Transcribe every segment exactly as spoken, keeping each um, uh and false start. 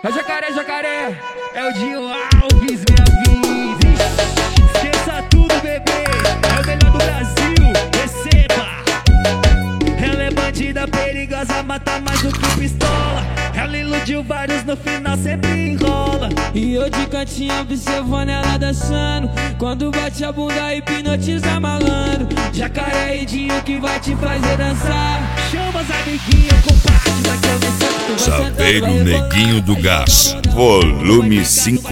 É jacaré, jacaré, é o Dinho Alves, minha vida. Esqueça tudo, bebê, é o melhor do Brasil, receba. Ela é bandida, perigosa, mata mais do que pistola. Ela iludiu vários, no final sempre enrola. E eu de cantinho observando ela dançando. Quando bate a bunda hipnotiza malandro. Jacaré e Dinho que vai te fazer dançar. Chama as amiguinhas, compartilha que eu me sinto. Saveiro Neguinho do Gás, volume cinco.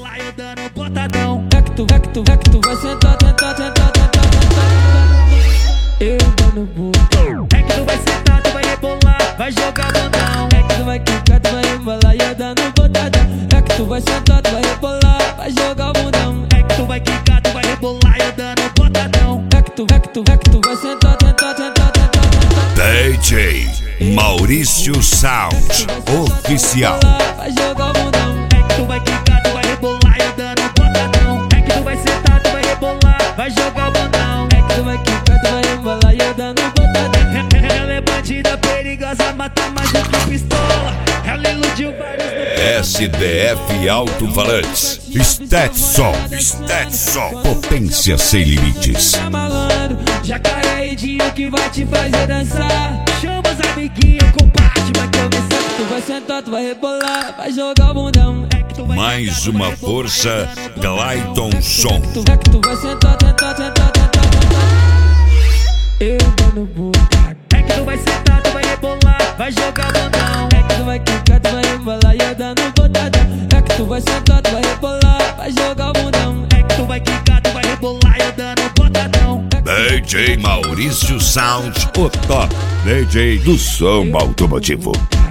É que tu, é que tu, é que tu vai sentar, tentar, tentar, tentar, tentar. Eu dando bunda. É que tu vai sentar, tu vai rebolar, vai jogar bandão. É que tu vai quicar, tu vai rebolar e eu dando botadão. É que tu vai sentar, tu vai rebolar, vai jogar bundão. É que tu vai quicar, tu vai rebolar e eu dando botadão. É que tu, é que tu, é que tu vai sentar, tentar, tentar, tentar, tentar. D J Maurício Sound Oficial. Vai jogar bundão. É que tu vai quicar, tu vai rebolar e eu dando botadão. É que tu vai sentar, tu vai rebolar, vai jogar bandão. É que tu vai quicar, tu vai rebolar e eu dando botadão. Ela é bandida, perigosa, mata mais do que pistola. Ela iludiu vários. S D F Alto-Falantes, Stetson, Stetson, potência sem limites. Jacaré e Dinho que vai te fazer dançar. Chama as amiguinhas, compartilha que eu me sinto. Tu vai sentar, tu vai rebolar, vai jogar o bundão. Mais uma força, Clayton Som. É que tu vai sentar, tentar, tentar, tentar, tentar. Eu dando bunda. É que tu vai sentar, tu vai rebolar, vai jogar bandão. É que tu vai quicar, tu vai rebolar e eu dando botadão. É que tu vai sentar, tu vai rebolar, vai jogar o bundão. É que tu vai quicar, tu vai rebolar e eu dando botadão. D J Maurício Sound, o top D J do som automotivo.